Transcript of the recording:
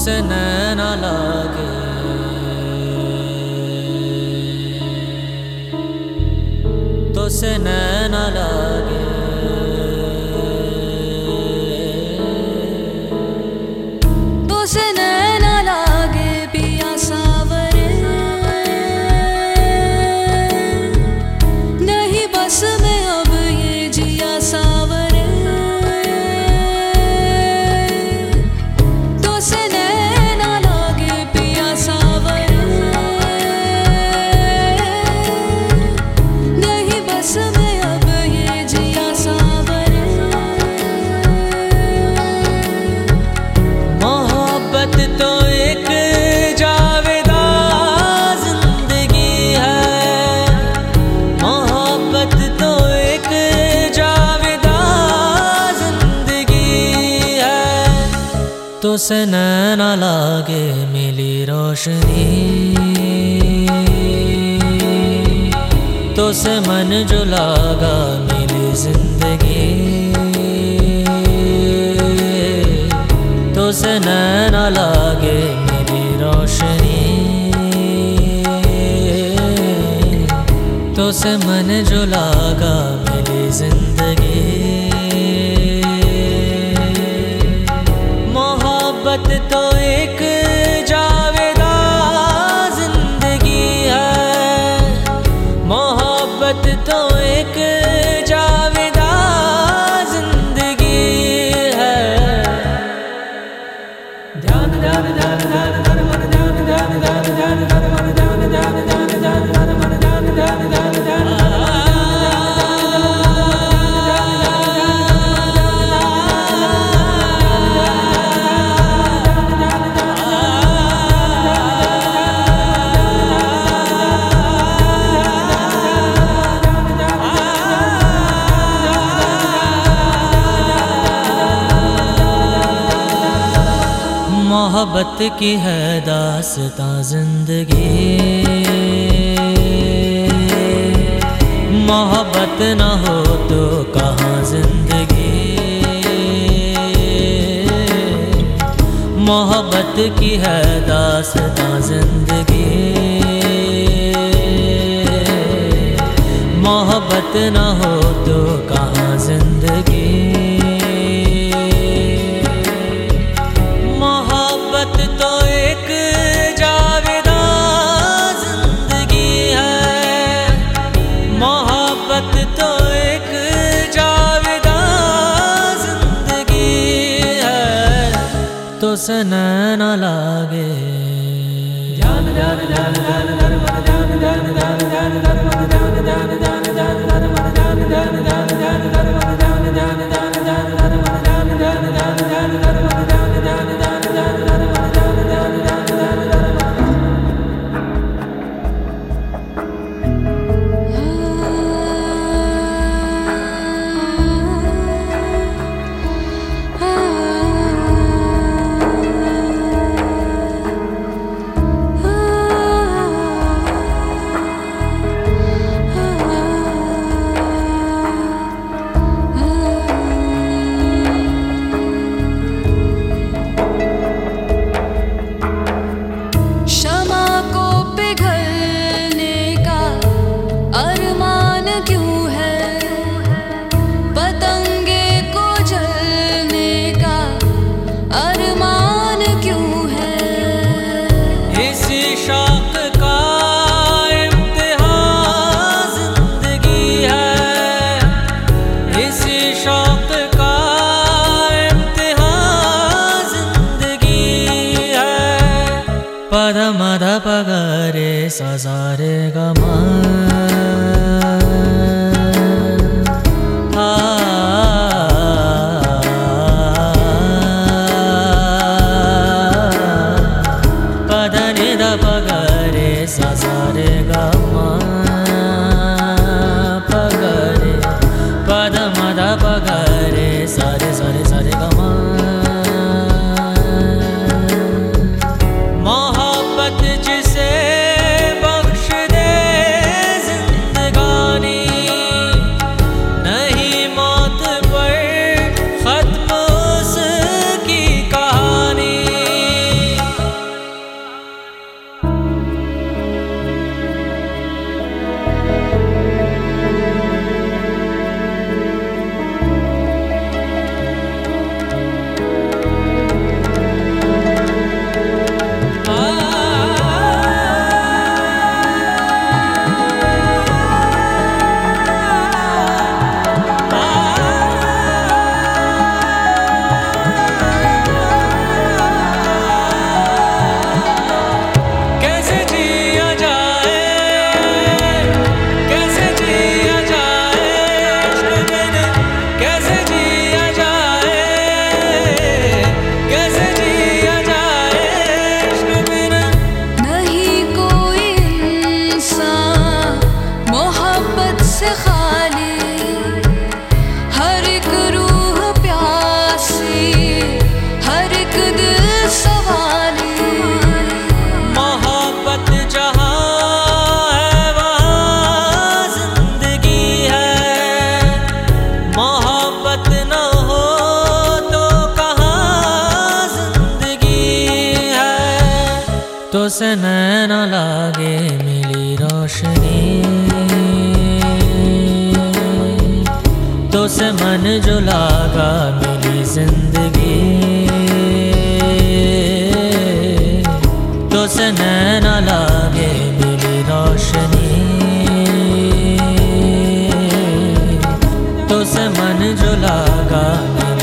से नैना लागे, तो से नैना लागे, तो से नैना लागे पिया सावरे, नहीं बस में अब ये जिया सावरे। तो से नैना लागे पिया सावरे, नहीं बस में अब ये जिया सावरे। मोहब्बत तो एक जावेदा जिंदगी है, मोहब्बत तो एक जावेदा जिंदगी है। तो से नैना लागे मिली रोशनी, तो से मन जो लागा मिली जिंदगी, तो से नैना लागे मेरी रोशनी, तो से मन जो लागा मेरी जिंदगी। मोहब्बत तो एक जावेदा जिंदगी है, मोहब्बत तो एक जावेदा जिंदगी है। ध्यान ध्यान ध्यान ध्यान ध्यान मन ध्यान ध्यान ध्यान ध्यान ध्यान मन ध्यान ध्यान ध्यान ध्यान ध्यान मन ध्यान ध्यान ध्यान ध्यान मोहब्बत की है दास्तां जिंदगी, मोहब्बत न हो तो कहाँ जिंदगी। मोहब्बत की है दास्तां जिंदगी, मोहब्बत न हो तो कहाँ जिंदगी। मोहब्बत तो एक जावेदा जिंदगी है, मोहब्बत तो एक जावेदा जिंदगी है। तो से नैना लागे ध्यान ध्यान ध्यान ध्यान ध्यान मन ध्यान ध्यान ध्यान ध्यान ध्यान मन ध्यान ध्यान ध्यान ध्यान ध्यान मन ध्यान ध्यान ध्यान ध्यान ध्यान मन ध्यान ध्यान ध्यान ध्यान ध्यान मन ध्यान ध्यान ध्यान ध्यान ध्यान मन ध्यान ध्यान ध्यान ध्यान ध्यान मन ध्यान ध्यान ध्यान ध्यान ध्यान। पद मद पगरे ससारे गमा पद निद पगरे ससारे गमा पगरे पद मद पगरे सारे सारे सारे गमा। जिसे बख्श दे जिंदगानी, नहीं मौत पर खत्म उसकी कहानी। से नैना लागे मिली रोशनी, तो से मन जो लागा मिली जिंदगी, तो से नैना लागे मिली रोशनी, तो से मन जो लागा